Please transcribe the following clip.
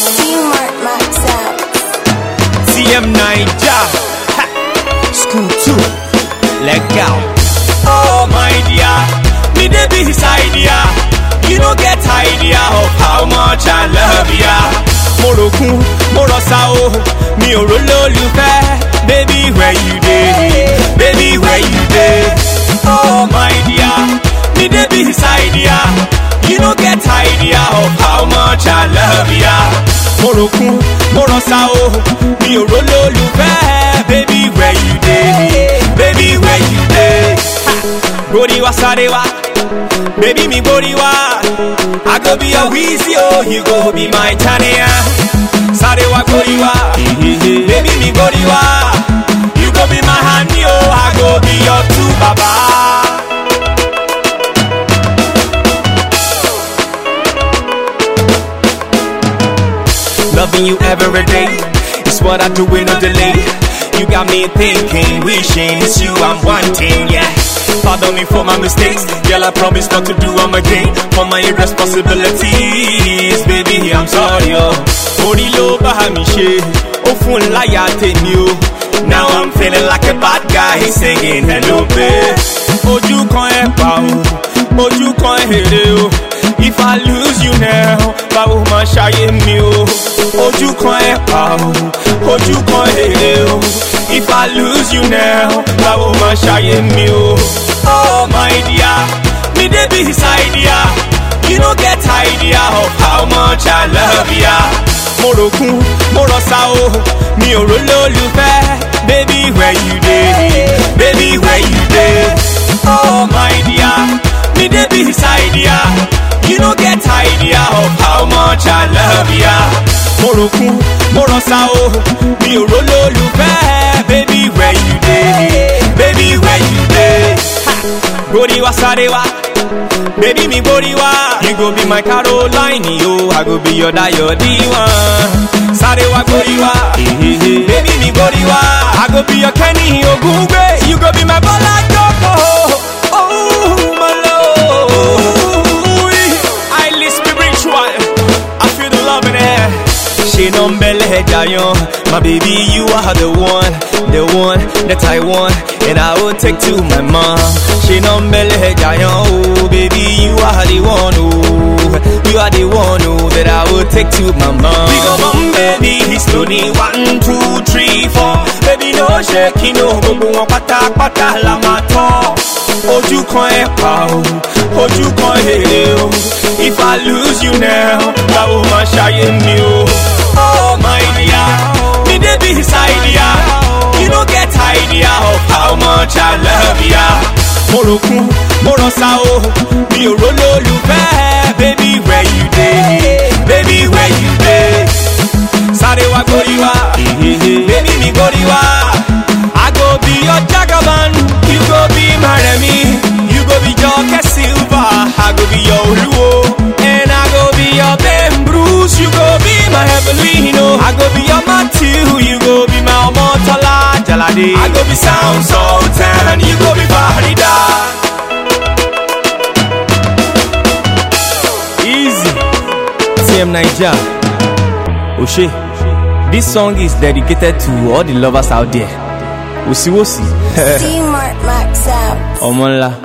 C-Mark Max out. TM Naija, School 2, let go. Oh my dear, me dey be his idea. You don't get idea of how much I love ya. Morokun, morosao, mi ò rololufe. Baby, where you dey? Baby, where you dey? Oh my dear, me dey be his idea. You don't get idea of how much I love ya. Morokun, morosao, mi ò rololufe. Baby, where you dey? Baby, where you dey? Goriwa sarewa, baby mi goriwa. I go be your Weezy, oh, you go be my Tania. Sarewa goriwa, baby mi goriwa. You go be my honey, oh, I go be your two baba. Loving you every day, it's what I do with no delay. You got me thinking, wishing it's you I'm wanting, yeah. Pardon me for my mistakes, girl, I promise not to do them again. For my irresponsibilities, baby, I'm sorry, oh. Ori lo bahami she, ofun laya temi o. Now I'm feeling like a bad guy singing hello, babe. Oju kan e pa o, oju kan e here o. If I lose you now, bawo ma ṣayé mi o. Oju kan e pa o, oju kan e here o. If I lose you now, bawo ma ṣayé mi o. Oh my dear, me dey be his idea. You don't get idea of how much I love ya. Morokun, morosao, mi ò rololufe. Baby, where you dey? Baby, where you dey? Oh my dear, me dey be his idea. You don't get idea of how much I love ya. Morokun, morosao, mi ò rololufe. Baby, where you dey? Baby, where you dey? Goriwa sarewa, baby mi goriwa. You go be my Caroline, yo. I go be your Dayo D1. Sarewa goriwa, baby mi goriwa. I go be your Kenny Ogungbe. You go be my Bola Joko. Oh my love, highly spiritual. I feel the love in the air. She nombele jayon, my baby, you are the one that I want, and I will take to my mom. She nombele jayon, oh baby, you are the one, oh, you are the one, oh, that I will take to my mom. We go mom, baby, he's slowly 1, 2, 3, 4. Baby, no shaking, no, go on pata pata la mato. Oju kan e pa o, oju kan e o. If I lose you now, bawo ma ṣayé mi o. Oh my dear, me dey be his idea. You don't get idea of how much I love ya. Morokun, morosao, mi ò rololufe. Baby, where you dey? Baby, where you dey? Sarewa goriwa, baby mi goriwa. I go be your Jagaban, you go be my Remy. You go be Joker Silva, I go be your Oluwo. And I go be your Ben Bruce, you go be my Evelino. I go be your Matthew, you go be my Omotola Jalade. I go be Sound Sultan, you go be Farida. Easy. TM Naija, Oshe. This song is dedicated to all the lovers out there. Wosi wosi. C-Mark Max out. Omonla.